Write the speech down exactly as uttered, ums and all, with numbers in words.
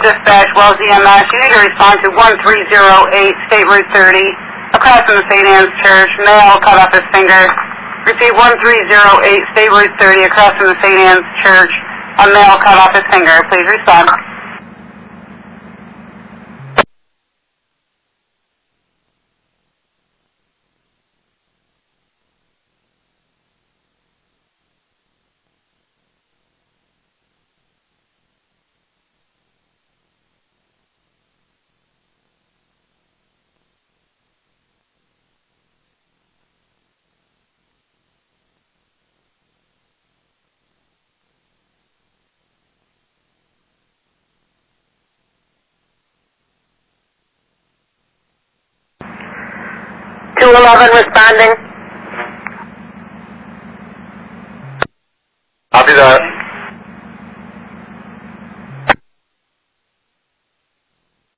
dispatch, Wells E M S. You need to respond to one three zero eight State Route thirty, across from the Saint Anne's Church. Male cut off his finger. Receive one three zero eight State Route thirty, across from the Saint Anne's Church. A male cut off his finger. Please respond. two eleven responding. Copy that.